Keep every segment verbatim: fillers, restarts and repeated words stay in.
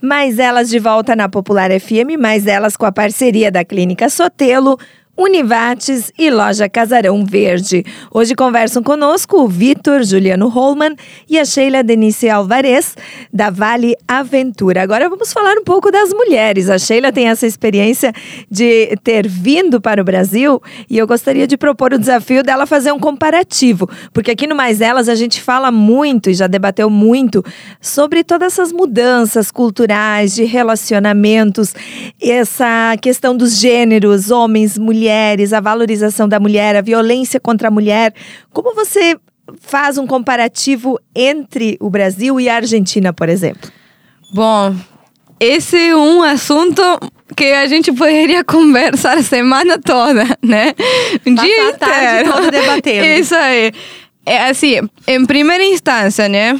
Mais Elas de volta na Popular F M, Mais Elas com a parceria da Clínica Sotelo, Univates e Loja Casarão Verde. Hoje conversam conosco o Vitor Juliano Holman e a Sheila Denise Alvarez, da Vale Aventura. Agora vamos falar um pouco das mulheres. A Sheila tem essa experiência de ter vindo para o Brasil e eu gostaria de propor o desafio dela fazer um comparativo, porque aqui no Mais Elas a gente fala muito e já debateu muito sobre todas essas mudanças culturais, de relacionamentos, essa questão dos gêneros, homens, mulheres, mulheres, a valorização da mulher, a violência contra a mulher. Como você faz um comparativo entre o Brasil e a Argentina, por exemplo? Bom, esse é um assunto que a gente poderia conversar a semana toda, né? Um dia a tarde toda debatendo. Isso aí. É assim, em primeira instância, né?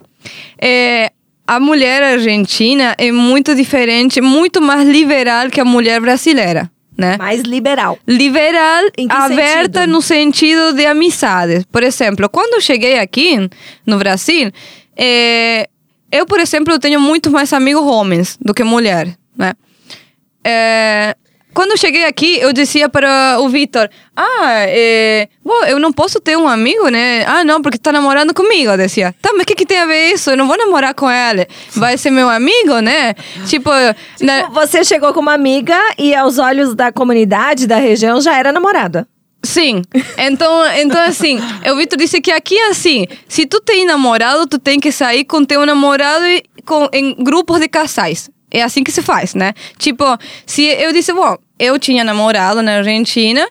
É, a mulher argentina é muito diferente, muito mais liberal que a mulher brasileira. Né? Mais liberal. Liberal, em que aberta sentido? No sentido de amizades. Por exemplo, quando eu cheguei aqui no Brasil, é, eu, por exemplo, tenho muito mais amigos homens do que mulheres, né? É, quando eu cheguei aqui, eu dizia para o Vitor, ah, é, bom, eu não posso ter um amigo, né? Ah, não, porque está namorando comigo, eu dizia. Tá, mas o que, que tem a ver isso? Eu não vou namorar com ele. Vai ser meu amigo, né? Tipo, tipo na... você chegou com uma amiga e aos olhos da comunidade, da região, já era namorada. Sim, então, então assim, o Vitor disse que aqui é assim, se tu tem namorado, tu tem que sair com teu namorado e com, em grupos de casais. É assim que se faz, né? Tipo, se eu disse, bom, eu tinha namorado na Argentina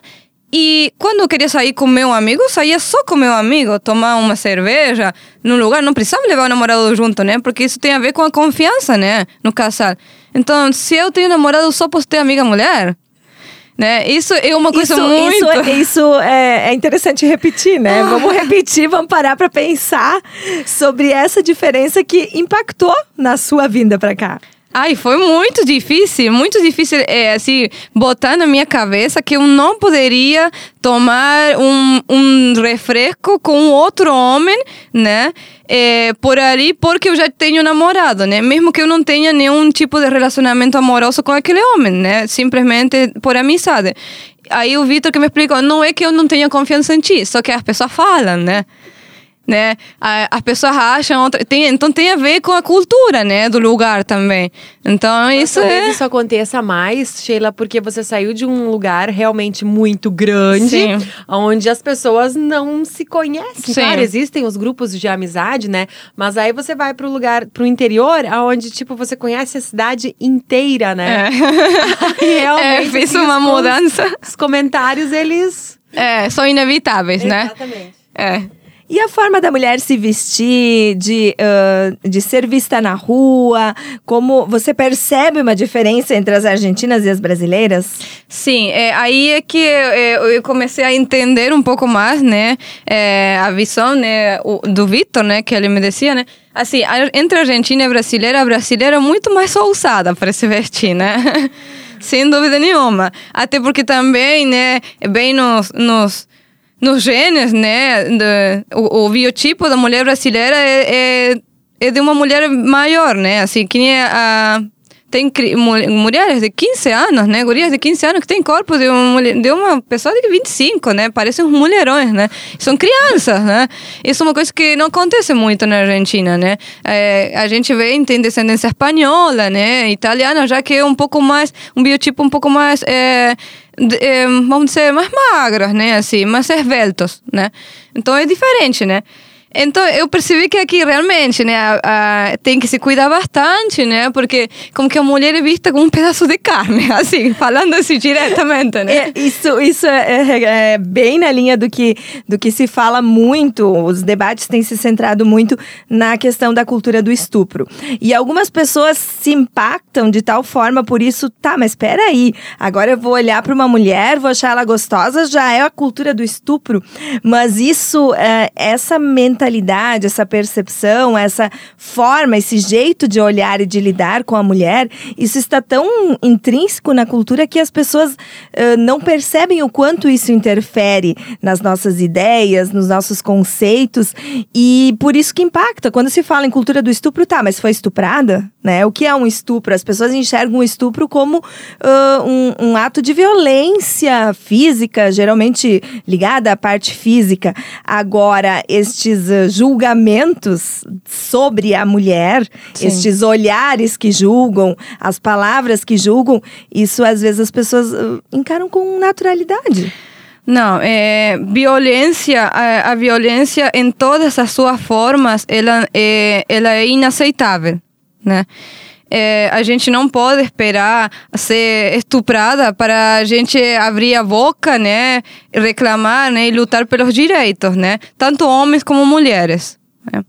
e quando eu queria sair com meu amigo, eu saía só com meu amigo, tomar uma cerveja num lugar, não precisava levar o namorado junto, né? Porque isso tem a ver com a confiança, né? No casal. Então, se eu tenho namorado, eu só posso ter amiga mulher? Né? Isso é uma coisa isso, muito... Isso, isso é, é interessante repetir, né? Vamos repetir, vamos parar para pensar sobre essa diferença que impactou na sua vinda para cá. Ai, foi muito difícil, muito difícil, é, assim, botar na minha cabeça que eu não poderia tomar um, um refresco com outro homem, né, é, por ali, porque eu já tenho namorado, né, mesmo que eu não tenha nenhum tipo de relacionamento amoroso com aquele homem, né, simplesmente por amizade. Aí o Vitor que me explicou, não é que eu não tenha confiança em ti, só que as pessoas falam, né. Né? As pessoas acham outra... tem, então tem a ver com a cultura, né, do lugar também. Então Mas isso talvez é... isso aconteça mais, Sheila, porque você saiu de um lugar realmente muito grande, Sim. onde as pessoas não se conhecem. Sim. Claro, existem os grupos de amizade, né? Mas aí você vai pro lugar, pro interior, onde tipo você conhece a cidade inteira, né? É. E realmente, é, fiz assim, uma os, mudança. Os comentários, eles... É, são inevitáveis, né? Exatamente. É. E a forma da mulher se vestir, de, uh, de ser vista na rua, como você percebe uma diferença entre as argentinas e as brasileiras? Sim, é, aí é que eu, eu comecei a entender um pouco mais, né, é, a visão, né, o, do Vitor, né, que ele me dizia, né, assim, a, entre a Argentina e a brasileira, a brasileira é muito mais ousada para se vestir, né, sem dúvida nenhuma, até porque também, né, bem nos... nos Nos genes, né, de, o, o biotipo da mulher brasileira é, é, é de uma mulher maior, né, assim, que nem a... Tem mulheres de quinze anos, né, gurias de quinze anos que tem corpo de uma, de uma pessoa de vinte e cinco, né, parecem uns mulherões, né, são crianças, né, isso é uma coisa que não acontece muito na Argentina, né, é, a gente vê, tem descendência espanhola, né, italiana, já que é um pouco mais, um biotipo um pouco mais... É, De, é, vamos dizer, mais magros, né, assim, mais esbeltos, né, então é diferente, né. Então eu percebi que aqui realmente, né, a, a, tem que se cuidar bastante, né, porque como que a mulher é vista como um pedaço de carne, assim, falando assim diretamente, né. É, isso isso é, é, é bem na linha do que, do que se fala muito, os debates têm se centrado muito na questão da cultura do estupro. E algumas pessoas se impactam de tal forma por isso, tá, mas espera aí, agora eu vou olhar para uma mulher, vou achar ela gostosa, já é a cultura do estupro, mas isso, é, essa mentalidade mentalidade, essa percepção, essa forma, esse jeito de olhar e de lidar com a mulher, isso está tão intrínseco na cultura que as pessoas uh, não percebem o quanto isso interfere nas nossas ideias, nos nossos conceitos, e por isso que impacta. Quando se fala em cultura do estupro, tá, mas foi estuprada? Né? O que é um estupro? As pessoas enxergam o estupro como uh, um, um ato de violência física, geralmente ligada à parte física. Agora, estes uh, julgamentos sobre a mulher, Sim. estes olhares que julgam, as palavras que julgam, isso às vezes as pessoas uh, encaram com naturalidade. Não, é, violência, a, a violência em todas as suas formas, ela é, ela é inaceitável, né? É, a gente não pode esperar ser estuprada para a gente abrir a boca, né, reclamar, né, e lutar pelos direitos, né, tanto homens como mulheres. Né?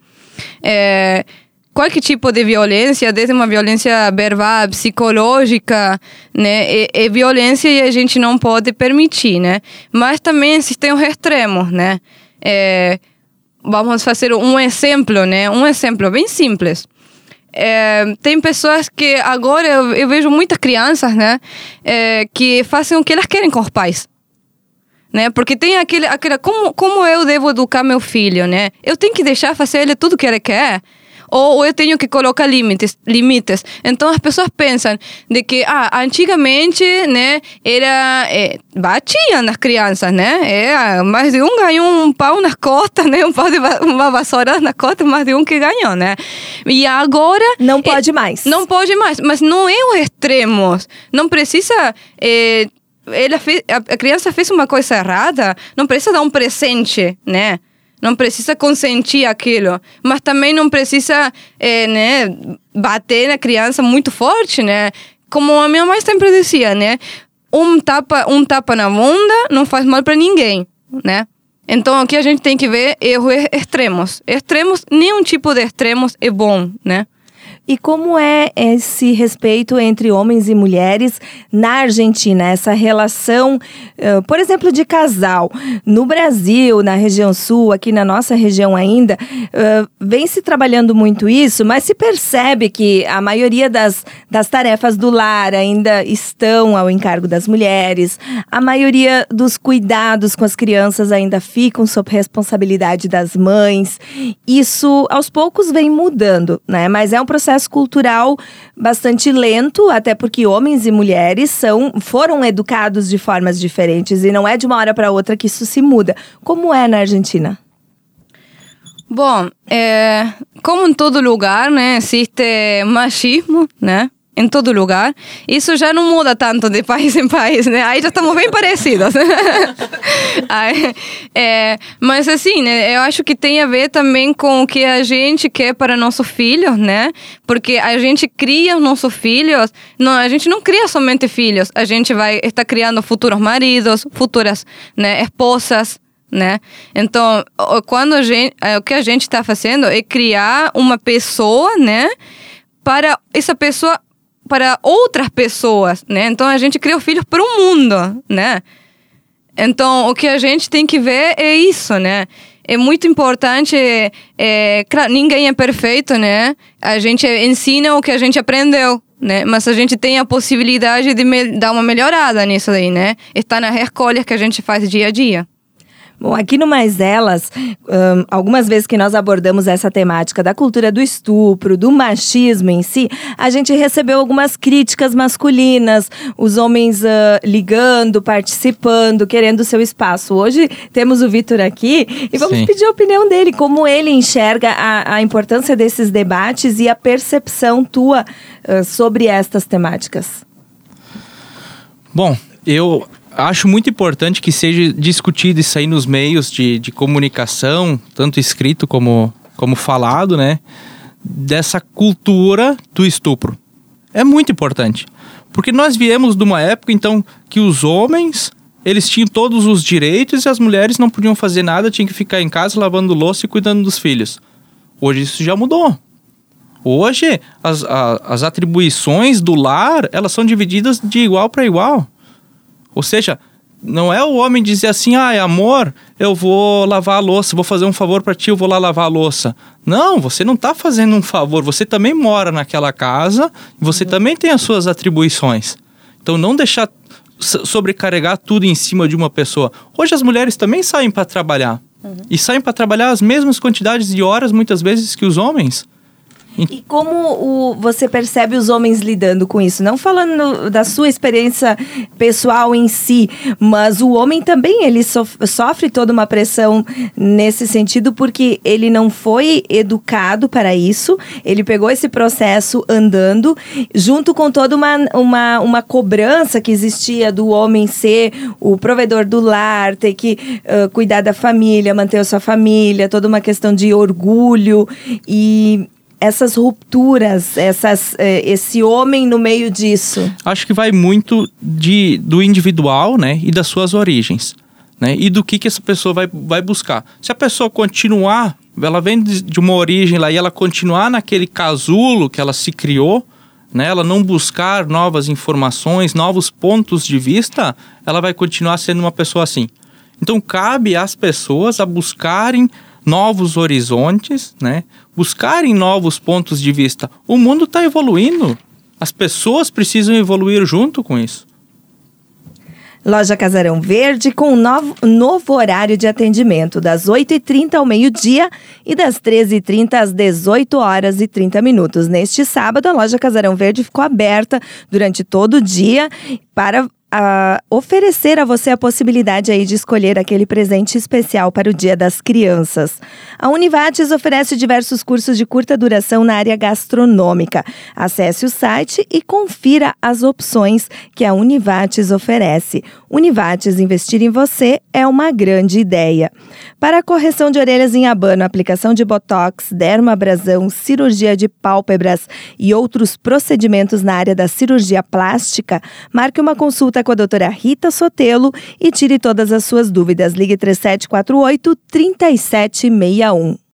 É, qualquer tipo de violência, desde uma violência verbal, psicológica, né, é, é violência e a gente não pode permitir, né, mas também existem os extremos, né. É, vamos fazer um exemplo, né, um exemplo bem simples. É, tem pessoas que agora eu, eu vejo muitas crianças, né, é, que fazem o que elas querem com os pais, né, porque tem aquele, aquele como, como eu devo educar meu filho, né, eu tenho que deixar fazer ele tudo que ele quer, ou, ou eu tenho que colocar limites, limites. Então as pessoas pensam de que ah, antigamente, né, era é, batiam nas crianças, né, é, mais de um ganhou um pau nas costas, né, um pau de uma vassoura nas costas, mais de um que ganhou, né, e agora não pode é, mais, não pode mais, mas não é os extremos, não precisa é, ela fez, a criança fez uma coisa errada, não precisa dar um presente, né. Não precisa consentir aquilo, mas também não precisa é, né, bater na criança muito forte, né? Como a minha mãe sempre dizia, né? Um tapa, um tapa na bunda não faz mal para ninguém, né? Então, o que a gente tem que ver é os extremos. Extremos, nenhum tipo de extremos é bom, né? E como é esse respeito entre homens e mulheres na Argentina? Essa relação, uh, por exemplo, de casal. No Brasil, na região sul, aqui na nossa região ainda, uh, vem se trabalhando muito isso, mas se percebe que a maioria das, das tarefas do lar ainda estão ao encargo das mulheres. A maioria dos cuidados com as crianças ainda ficam sob responsabilidade das mães. Isso, aos poucos, vem mudando, né? Mas é um processo cultural bastante lento, até porque homens e mulheres são, foram educados de formas diferentes e não é de uma hora para outra que isso se muda. Como é na Argentina? Bom, é, como em todo lugar, né, existe machismo, né? Em todo lugar. Isso já não muda tanto de país em país, né? Aí já estamos bem parecidos. Aí, é, mas assim, né? Eu acho que tem a ver também com o que a gente quer para nossos filhos, né? Porque a gente cria os nossos filhos, não, a gente não cria somente filhos, a gente vai estar criando futuros maridos, futuras, né, esposas, né? Então, quando a gente, o que a gente está fazendo é criar uma pessoa, né? Para essa pessoa para outras pessoas, né? Então a gente cria filhos para o mundo, né? Então o que a gente tem que ver é isso, né? É muito importante, é, claro, ninguém é perfeito, né? A gente ensina o que a gente aprendeu, né? Mas a gente tem a possibilidade de me- dar uma melhorada nisso aí, né? Está nas escolhas que a gente faz dia a dia. Bom, aqui no Mais Elas, um, algumas vezes que nós abordamos essa temática da cultura do estupro, do machismo em si, a gente recebeu algumas críticas masculinas, os homens uh, ligando, participando, querendo o seu espaço. Hoje temos o Vitor aqui e vamos Sim. pedir a opinião dele, como ele enxerga a, a importância desses debates e a percepção tua uh, sobre estas temáticas. Bom, eu... acho muito importante que seja discutido isso aí nos meios de, de comunicação, tanto escrito como, como falado, né? Dessa cultura do estupro. É muito importante. Porque nós viemos de uma época, então, que os homens, eles tinham todos os direitos e as mulheres não podiam fazer nada, tinham que ficar em casa lavando louça e cuidando dos filhos. Hoje isso já mudou. Hoje, as, a, as atribuições do lar, elas são divididas de igual para igual. Ou seja, Não é o homem dizer assim, ah, amor, eu vou lavar a louça, vou fazer um favor para ti, eu vou lá lavar a louça. Não, você não está fazendo um favor, você também mora naquela casa, você uhum. também tem as suas atribuições. Então não deixar sobrecarregar tudo em cima de uma pessoa. Hoje as mulheres também saem para trabalhar. Uhum. E saem para trabalhar as mesmas quantidades de horas, muitas vezes, que os homens. E como o, você percebe os homens lidando com isso? Não falando da sua experiência pessoal em si, mas o homem também, ele sof- sofre toda uma pressão nesse sentido, porque ele não foi educado para isso, ele pegou esse processo andando, junto com toda uma, uma, uma cobrança que existia do homem ser o provedor do lar, ter que uh, cuidar da família, manter a sua família, toda uma questão de orgulho e... essas rupturas, essas, esse homem no meio disso? Acho que vai muito de, do individual, né? E das suas origens, né? E do que, que essa pessoa vai, vai buscar. Se a pessoa continuar, ela vem de uma origem lá e ela continuar naquele casulo que ela se criou, né? Ela não buscar novas informações, novos pontos de vista, ela vai continuar sendo uma pessoa assim. Então, cabe às pessoas a buscarem novos horizontes, né? Buscarem novos pontos de vista. O mundo está evoluindo. As pessoas precisam evoluir junto com isso. Loja Casarão Verde com um novo, novo horário de atendimento, das oito e trinta ao meio-dia e das treze e trinta às dezoito horas e trinta minutos. Neste sábado, a Loja Casarão Verde ficou aberta durante todo o dia para a oferecer a você a possibilidade aí de escolher aquele presente especial para o Dia das Crianças. A Univates oferece diversos cursos de curta duração na área gastronômica. Acesse o site e confira as opções que a Univates oferece. Univates, investir em você é uma grande ideia. Para a correção de orelhas em abano, aplicação de botox, dermoabrasão, cirurgia de pálpebras e outros procedimentos na área da cirurgia plástica, marque uma consulta com a doutora Rita Sotelo e tire todas as suas dúvidas. Ligue três sete quatro oito, três sete seis um.